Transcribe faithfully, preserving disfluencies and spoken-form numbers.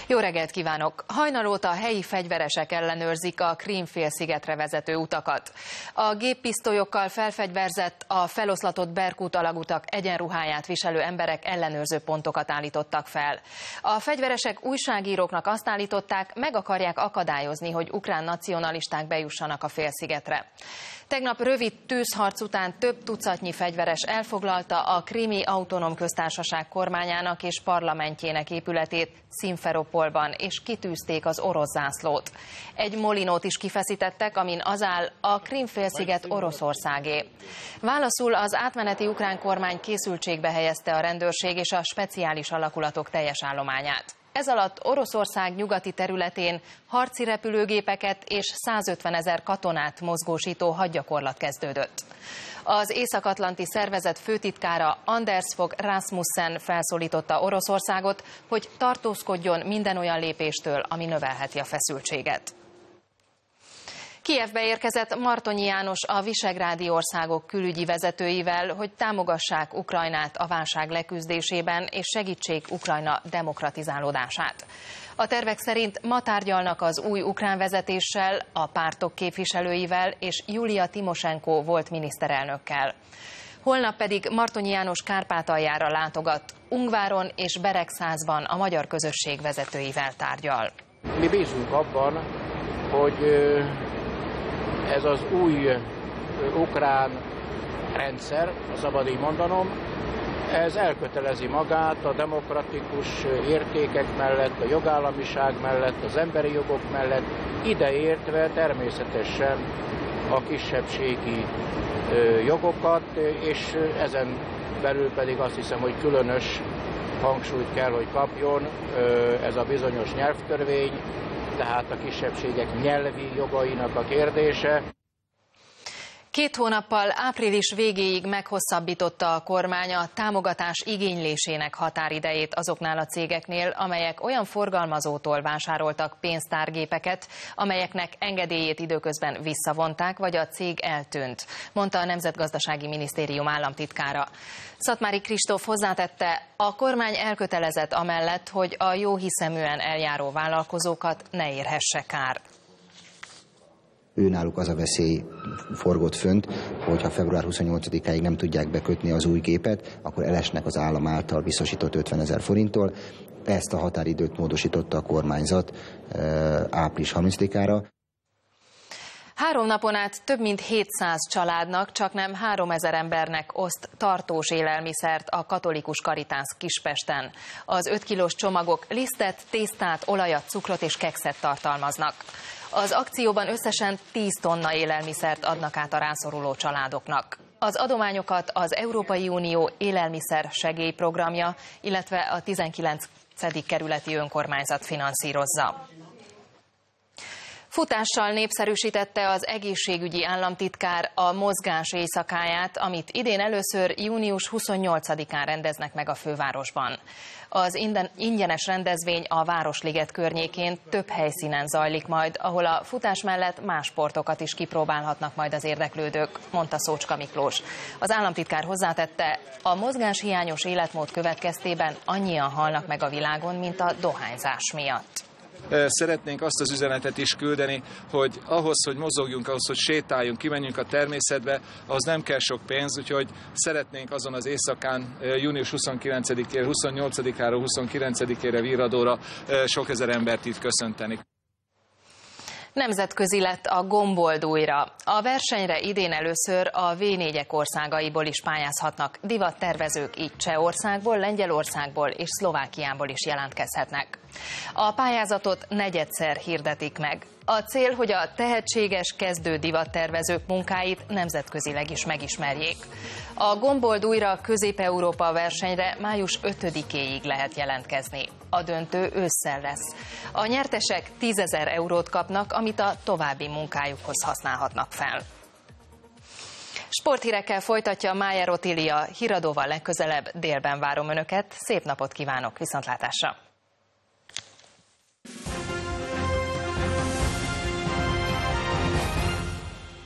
Jó reggelt kívánok! Hajnal óta helyi fegyveresek ellenőrzik a Krím-félszigetre vezető utakat. A géppisztolyokkal felfegyverzett, a feloszlatott Berkut alagutak egyenruháját viselő emberek ellenőrző pontokat állítottak fel. A fegyveresek újságíróknak azt állították, meg akarják akadályozni, hogy ukrán nacionalisták bejussanak a félszigetre. Tegnap rövid tűzharc után több tucatnyi fegyveres elfoglalta a Krími Autonóm Köztársaság kormányának és parlamentjének épületét Szimferopolban, és kitűzték az orosz zászlót. Egy molinót is kifeszítettek, amin az áll: a Krím-félsziget Oroszországé. Válaszul az átmeneti ukrán kormány készültségbe helyezte a rendőrség és a speciális alakulatok teljes állományát. Ez alatt Oroszország nyugati területén harci repülőgépeket és százötven ezer katonát mozgósító hadgyakorlat kezdődött. Az Észak-atlanti szervezet főtitkára Anders Fogh Rasmussen felszólította Oroszországot, hogy tartózkodjon minden olyan lépéstől, ami növelheti a feszültséget. Kijevbe érkezett Martonyi János a visegrádi országok külügyi vezetőivel, hogy támogassák Ukrajnát a válság leküzdésében és segítsék Ukrajna demokratizálódását. A tervek szerint ma tárgyalnak az új ukrán vezetéssel, a pártok képviselőivel és Julia Timosenko volt miniszterelnökkel. Holnap pedig Martonyi János Kárpátaljára látogat, Ungváron és Beregszázban a magyar közösség vezetőivel tárgyal. Mi bízunk abban, hogy ez az új ukrán rendszer, szabad így mondanom, ez elkötelezi magát a demokratikus értékek mellett, a jogállamiság mellett, az emberi jogok mellett, ideértve természetesen a kisebbségi jogokat, és ezen belül pedig azt hiszem, hogy különös hangsúlyt kell, hogy kapjon ez a bizonyos nyelvtörvény, tehát a kisebbségek nyelvi jogainak a kérdése. Két hónappal április végéig meghosszabbította a kormány a támogatás igénylésének határidejét azoknál a cégeknél, amelyek olyan forgalmazótól vásároltak pénztárgépeket, amelyeknek engedélyét időközben visszavonták, vagy a cég eltűnt, mondta a Nemzetgazdasági Minisztérium államtitkára. Szatmári Kristóf hozzátette, a kormány elkötelezett amellett, hogy a jóhiszeműen eljáró vállalkozókat ne érhesse kár. Őnáluk az a veszély forgott fönt, hogy ha február huszonnyolcadikáig nem tudják bekötni az új gépet, akkor elesnek az állam által biztosított ötvenezer forinttól. Ezt a határidőt módosította a kormányzat április harmincadikára. Három napon át több mint hétszáz családnak, csaknem háromezer embernek oszt tartós élelmiszert a Katolikus Karitász Kispesten. Az öt kilós csomagok lisztet, tésztát, olajat, cukrot és kekszet tartalmaznak. Az akcióban összesen tíz tonna élelmiszert adnak át a rászoruló családoknak. Az adományokat az Európai Unió élelmiszer segélyprogramja, illetve a tizenkilencedik kerületi önkormányzat finanszírozza. Futással népszerűsítette az egészségügyi államtitkár a mozgás éjszakáját, amit idén először június huszonnyolcadikán rendeznek meg a fővárosban. Az ingyenes rendezvény a Városliget környékén több helyszínen zajlik majd, ahol a futás mellett más sportokat is kipróbálhatnak majd az érdeklődők, mondta Szócska Miklós. Az államtitkár hozzátette, a mozgáshiányos életmód következtében annyian halnak meg a világon, mint a dohányzás miatt. Szeretnénk azt az üzenetet is küldeni, hogy ahhoz, hogy mozogjunk, ahhoz, hogy sétáljunk, kimenjünk a természetbe, ahhoz nem kell sok pénz, úgyhogy szeretnénk azon az éjszakán, június huszonkilencedikére, huszonnyolcadikára, huszonkilencedikére Virradóra sok ezer embert itt köszönteni. Nemzetközi lett a gomboldújra. A versenyre idén először a vé négyek országaiból is pályázhatnak. Divattervezők így Csehországból, Lengyelországból és Szlovákiából is jelentkezhetnek. A pályázatot negyedszer hirdetik meg. A cél, hogy a tehetséges kezdő divattervezők munkáit nemzetközileg is megismerjék. A gomboldújra Közép-Európa versenyre május ötödikéig lehet jelentkezni. A döntő ősszel lesz. A nyertesek tízezer eurót kapnak, amit a további munkájukhoz használhatnak fel. Sporthírekkel folytatja Májer Otília, híradóval legközelebb délben várom Önöket. Szép napot kívánok, viszontlátásra!